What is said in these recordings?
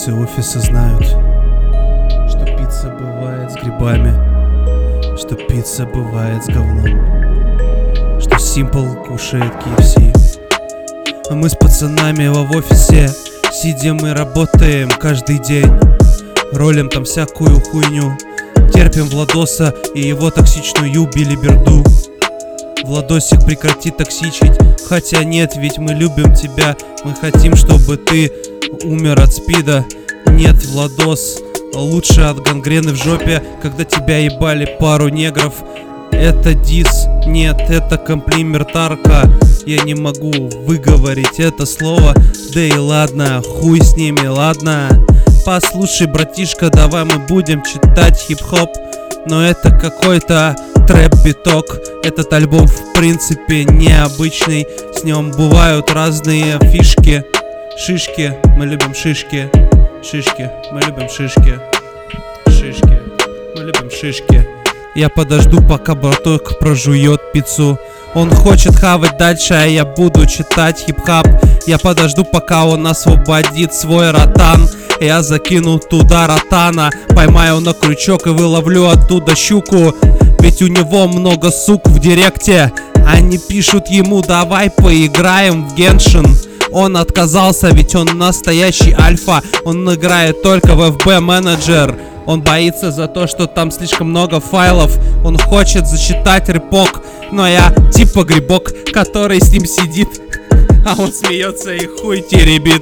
Владельцы офиса знают, что пицца бывает с грибами, что пицца бывает с говном, что Simple кушает KFC. А мы с пацанами в офисе сидим и работаем каждый день, ролим там всякую хуйню, терпим Владоса и его токсичную билиберду. Владосик, прекрати токсичить, хотя нет, ведь мы любим тебя. Мы хотим, чтобы ты умер от спида. Нет, Владос, лучше от гангрены в жопе, когда тебя ебали пару негров. Это дис, нет, это комплиментарка. Я не могу выговорить это слово. Да и ладно, хуй с ними, ладно. Послушай, братишка, давай мы будем читать хип-хоп, но это какой-то трэп-биток. Этот альбом в принципе необычный, с нем бывают разные фишки. Шишки, мы любим шишки. Шишки, мы любим шишки. Шишки, мы любим шишки. Я подожду, пока браток прожует пиццу. Он хочет хавать дальше, а я буду читать хип-хап. Я подожду, пока он освободит свой ротан. Я закину туда ротана, поймаю на крючок и выловлю оттуда щуку. Ведь у него много сук в директе. Они пишут ему: давай поиграем в Геншин. Он отказался, ведь он настоящий альфа. Он играет только в FB менеджер. Он боится за то, что там слишком много файлов. Он хочет зачитать рэпок, но я типа грибок, который с ним сидит, а он смеется и хуй теребит.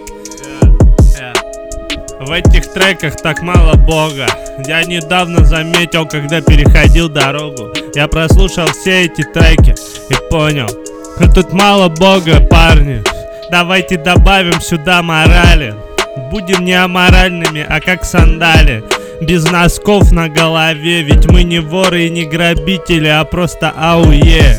В этих треках так мало бога. Я недавно заметил, когда переходил дорогу. Я прослушал все эти треки и понял, что тут мало бога, парни. Давайте добавим сюда морали. Будем не аморальными, а как сандали, без носков на голове. Ведь мы не воры и не грабители, а просто ауе.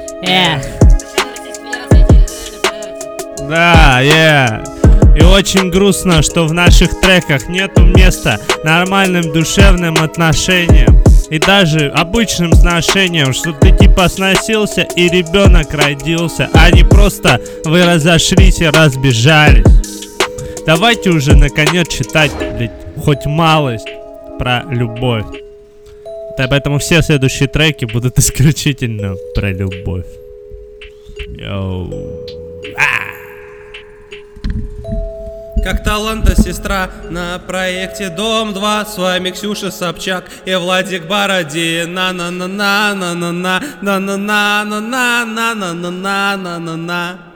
Да, И очень грустно, что в наших треках нету места нормальным душевным отношениям и даже обычным сношениям, что ты типа сносился и ребенок родился, а не просто вы разошлись и разбежались. Давайте уже наконец читать, блядь, хоть малость про любовь. Да, поэтому все следующие треки будут исключительно про любовь. Йоу. Как таланта сестра на проекте Дом 2. С вами Ксюша Собчак и Владик Бородин. На-на-на-на-на-на-на-на-на-на-на-на-на-на-на-на.